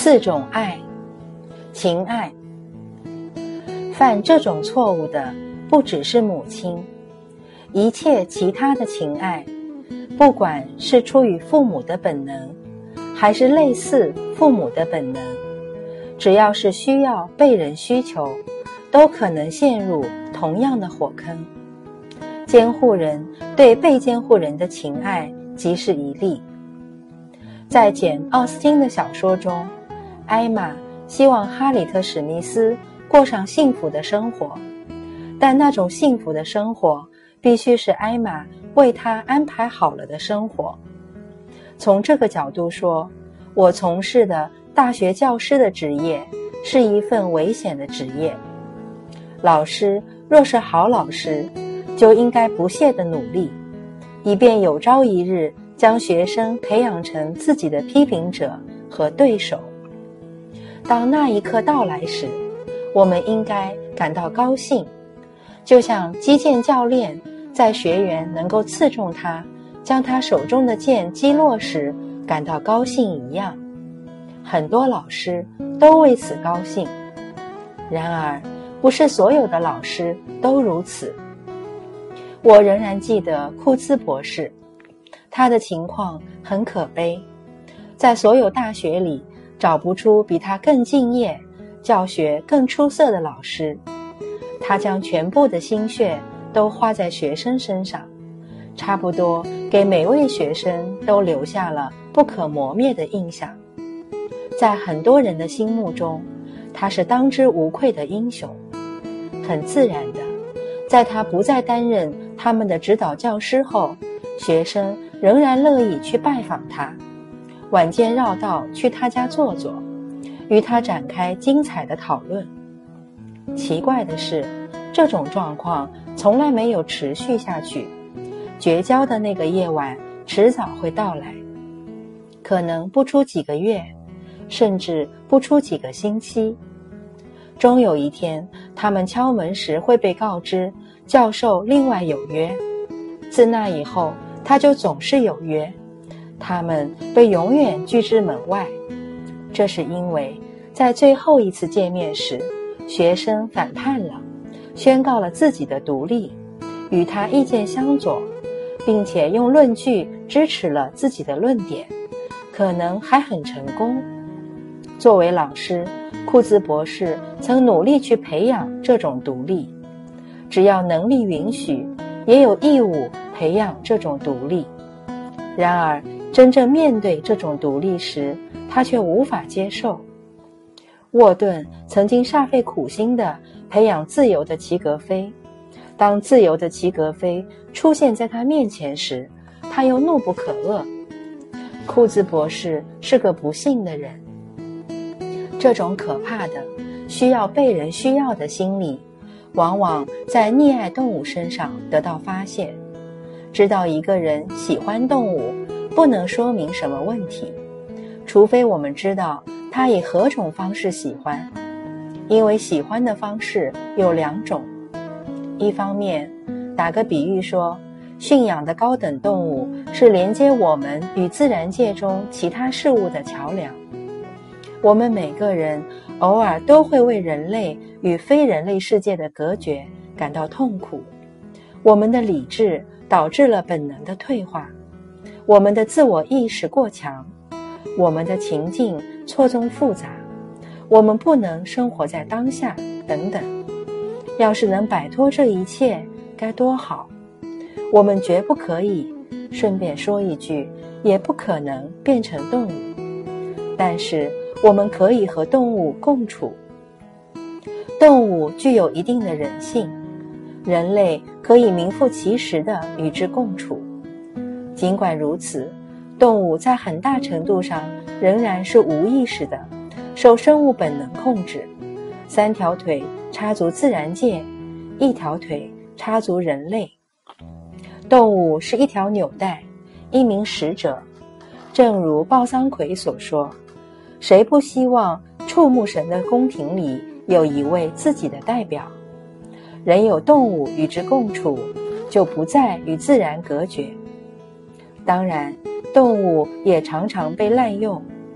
4种爱。情爱。犯这种错误的不只是母亲，一切其他的情爱，不管是出于父母的本能，还是类似父母的本能，只要是需要被人需求，都可能陷入同样的火坑。监护人对被监护人的情爱即是一例。在简·奥斯汀的小说中，艾玛希望哈里特·史密斯过上幸福的生活，但那种幸福的生活必须是艾玛为他安排好了的生活。从这个角度说，我从事的大学教师的职业是一份危险的职业。老师若是好老师，就应该不懈地努力，以便有朝一日将学生培养成自己的批评者和对手。当那一刻到来时，我们应该感到高兴，就像击剑教练在学员能够刺中他，将他手中的剑击落时感到高兴一样。很多老师都为此高兴，然而不是所有的老师都如此。我仍然记得库兹博士，他的情况很可悲，在所有大学里找不出比他更敬业、教学更出色的老师。他将全部的心血都花在学生身上，差不多给每位学生都留下了不可磨灭的印象。在很多人的心目中，他是当之无愧的英雄。很自然的，在他不再担任他们的指导教师后，学生仍然乐意去拜访他，晚间绕道去他家坐坐，与他展开精彩的讨论。奇怪的是，这种状况从来没有持续下去，绝交的那个夜晚迟早会到来，可能不出几个月，甚至不出几个星期。终有一天，他们敲门时会被告知教授另外有约，自那以后他就总是有约，他们被永远拒之门外。这是因为在最后一次见面时，学生反叛了，宣告了自己的独立，与他意见相左，并且用论据支持了自己的论点，可能还很成功。作为老师，库兹博士曾努力去培养这种独立，只要能力允许，也有义务培养这种独立。然而，真正面对这种独立时，他却无法接受。沃顿曾经煞费苦心地培养自由的齐格菲，当自由的齐格菲出现在他面前时，他又怒不可遏。库兹博士是个不幸的人。这种可怕的需要被人需要的心理，往往在溺爱动物身上得到发现。知道一个人喜欢动物，不能说明什么问题，除非我们知道他以何种方式喜欢。因为喜欢的方式有2种。一方面，打个比喻说，驯养的高等动物是连接我们与自然界中其他事物的桥梁。我们每个人偶尔都会为人类与非人类世界的隔绝感到痛苦。我们的理智导致了本能的退化，我们的自我意识过强，我们的情境错综复杂，我们不能生活在当下，等等。要是能摆脱这一切，该多好！我们绝不可以，顺便说一句，也不可能变成动物。但是我们可以和动物共处。动物具有一定的人性，人类可以名副其实地与之共处。尽管如此，动物在很大程度上仍然是无意识的，受生物本能控制。3条腿插足自然界，1条腿插足人类。动物是一条纽带，一名使者。正如鲍桑奎所说，谁不希望触目神的宫廷里有一位自己的代表？人有动物与之共处，就不再与自然隔绝。当然，动物也常常被滥用。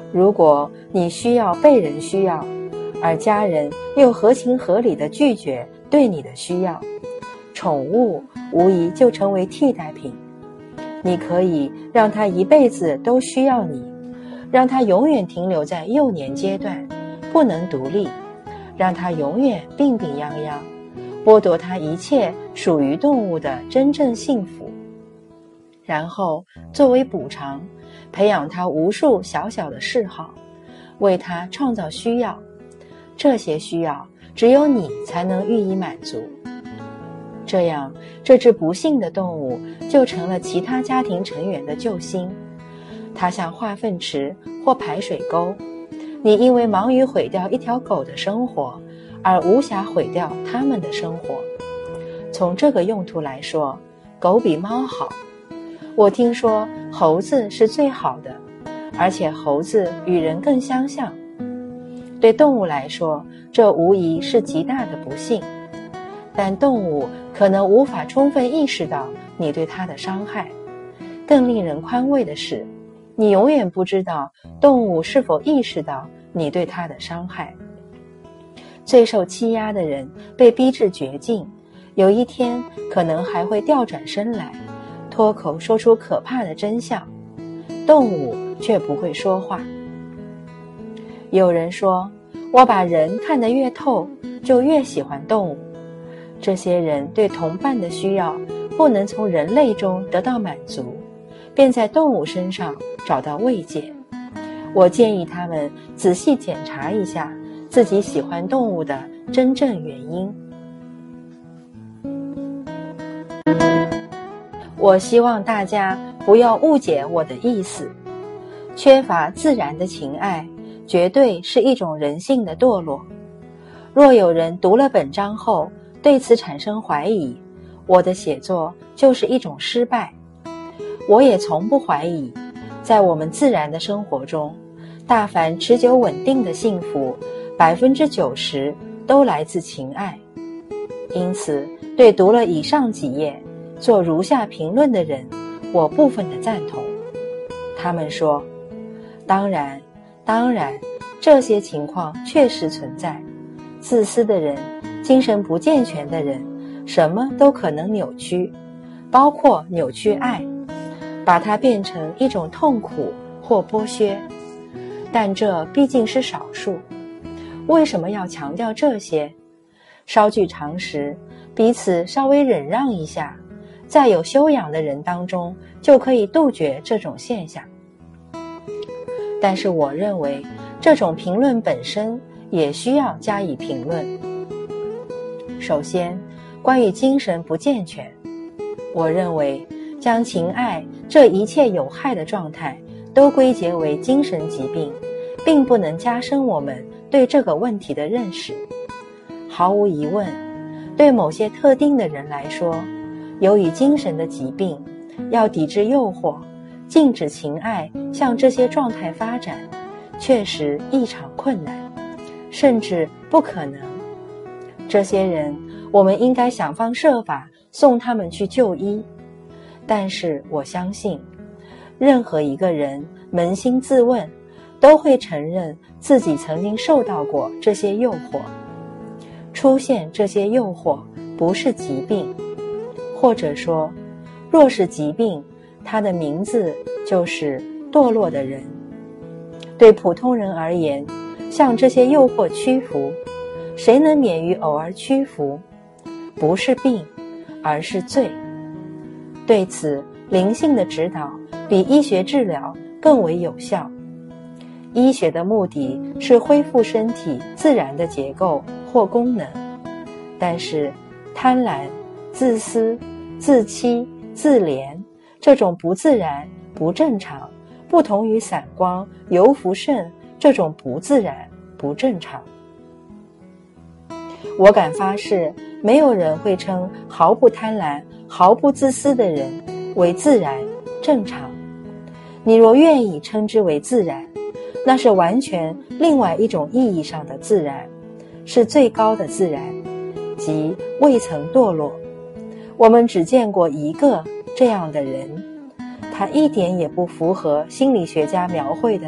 如果你需要被人需要，而家人又合情合理地拒绝对你的需要，宠物无疑就成为替代品。你可以让它一辈子都需要你，让它永远停留在幼年阶段，不能独立，让它永远病病殃殃，剥夺它一切属于动物的真正幸福，然后作为补偿，培养它无数小小的嗜好，为它创造需要。这些需要只有你才能予以满足。这样，这只不幸的动物就成了其他家庭成员的救星。它像化粪池或排水沟，你因为忙于毁掉一条狗的生活，而无暇毁掉它们的生活。从这个用途来说，狗比猫好。我听说猴子是最好的，而且猴子与人更相像。对动物来说，这无疑是极大的不幸，但动物可能无法充分意识到你对它的伤害。更令人宽慰的是，你永远不知道动物是否意识到你对它的伤害。最受欺压的人被逼至绝境，有一天可能还会调转身来，脱口说出可怕的真相，动物却不会说话。有人说，我把人看得越透，就越喜欢动物。这些人对同伴的需要不能从人类中得到满足，便在动物身上找到慰藉。我建议他们仔细检查一下自己喜欢动物的真正原因。我希望大家不要误解我的意思。缺乏自然的情爱，绝对是一种人性的堕落。若有人读了本章后对此产生怀疑，我的写作就是一种失败。我也从不怀疑，在我们自然的生活中，大凡持久稳定的幸福，90%都来自情爱。因此，对读了以上几页做如下评论的人，我部分的赞同。他们说，当然，这些情况确实存在。自私的人，精神不健全的人，什么都可能扭曲，包括扭曲爱，把它变成一种痛苦或剥削。但这毕竟是少数。为什么要强调这些？稍具常识，彼此稍微忍让一下，在有修养的人当中就可以杜绝这种现象。但是我认为，这种评论本身也需要加以评论。首先，关于精神不健全，我认为将情爱这一切有害的状态都归结为精神疾病，并不能加深我们对这个问题的认识。毫无疑问，对某些特定的人来说，由于精神的疾病，要抵制诱惑，禁止情爱向这些状态发展，确实异常困难，甚至不可能。这些人，我们应该想方设法送他们去就医。但是我相信，任何一个人扪心自问，都会承认自己曾经受到过这些诱惑。出现这些诱惑不是疾病，或者说，若是疾病，它的名字就是堕落的人。对普通人而言，向这些诱惑屈服，谁能免于偶尔屈服？不是病，而是罪。对此，灵性的指导比医学治疗更为有效。医学的目的是恢复身体自然的结构或功能，但是贪婪、自私、自欺、自怜这种不自然、不正常，不同于散光、游浮肾这种不自然、不正常。我敢发誓，没有人会称毫不贪婪、毫不自私的人为自然、正常。你若愿意称之为自然，那是完全另外一种意义上的自然，是最高的自然，即未曾堕落。我们只见过一个这样的人，他一点也不符合心理学家描绘的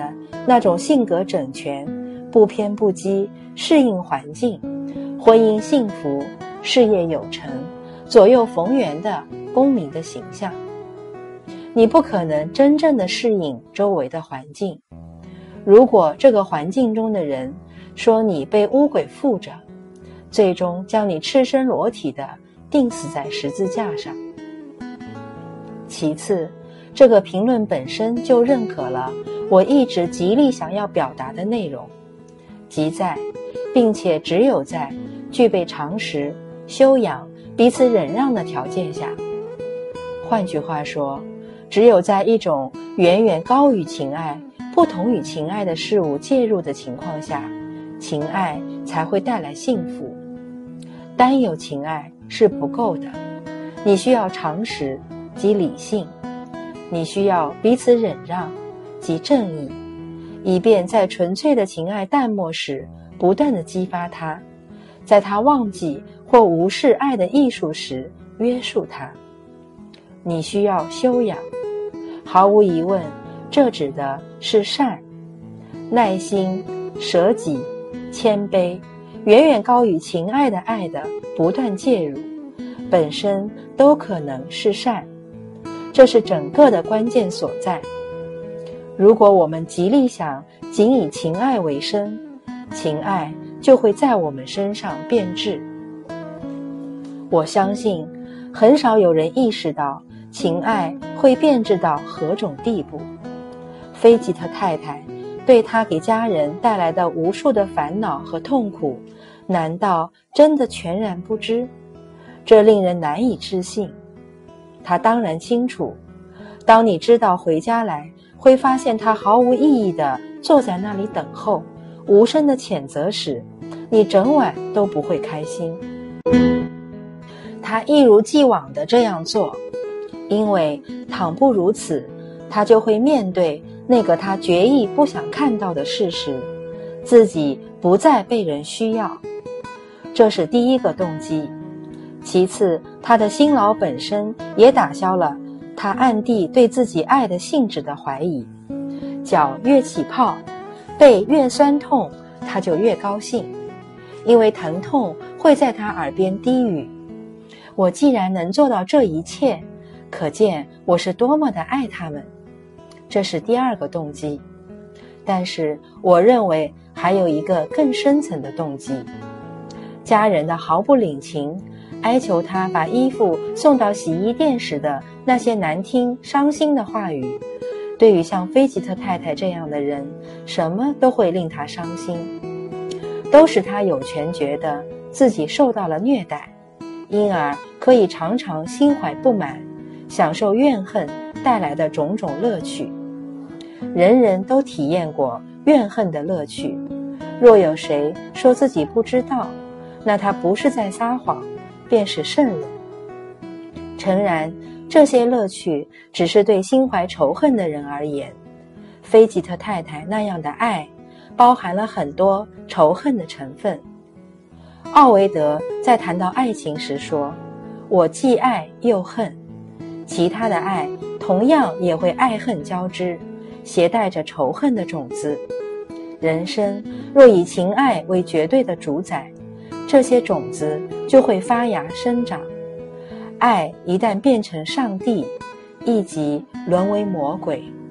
那种性格整全、不偏不激、适应环境、婚姻幸福、事业有成、左右逢源的公民的形象。你不可能真正的适应周围的环境。如果这个环境中的人说你被污鬼附着，最终将你赤身裸体地钉死在十字架上。其次，这个评论本身就认可了我一直极力想要表达的内容，即在，并且只有在具备常识、修养、彼此忍让的条件下。换句话说，只有在一种远远高于情爱、不同于情爱的事物介入的情况下，情爱才会带来幸福。单有情爱是不够的，你需要常识及理性，你需要彼此忍让及正义，以便在纯粹的情爱淡漠时不断地激发它，在他忘记或无视爱的艺术时约束他。你需要修养，毫无疑问，这指的是善、耐心、舍己、谦卑，远远高于情爱的爱的不断介入，本身都可能是善。这是整个的关键所在。如果我们极力想仅以情爱为生，情爱就会在我们身上变质。我相信很少有人意识到情爱会变质到何种地步。菲吉特太太对她给家人带来的无数的烦恼和痛苦，难道真的全然不知？这令人难以置信。他当然清楚，当你知道回家来会发现他毫无意义地坐在那里等候，无声的谴责时，你整晚都不会开心。他一如既往地这样做，因为倘不如此，他就会面对那个他决意不想看到的事实，自己不再被人需要。这是第一个动机。其次，他的辛劳本身也打消了他暗地对自己爱的性质的怀疑。脚越起泡，背越酸痛，他就越高兴，因为疼痛会在他耳边低语：我既然能做到这一切，可见我是多么的爱他们。这是第二个动机。但是我认为还有一个更深层的动机。家人的毫不领情，哀求他把衣服送到洗衣店时的那些难听伤心的话语，对于像菲吉特太太这样的人，什么都会令他伤心，都使他有权觉得自己受到了虐待，因而可以常常心怀不满，享受怨恨带来的种种乐趣。人人都体验过怨恨的乐趣，若有谁说自己不知道，那他不是在撒谎，便是圣人。诚然，这些乐趣只是对心怀仇恨的人而言，菲吉特太太那样的爱包含了很多仇恨的成分。奥维德在谈到爱情时说，我既爱又恨。其他的爱同样也会爱恨交织，携带着仇恨的种子。人生若以情爱为绝对的主宰，这些种子就会发芽生长。爱一旦变成上帝，亦即沦为魔鬼。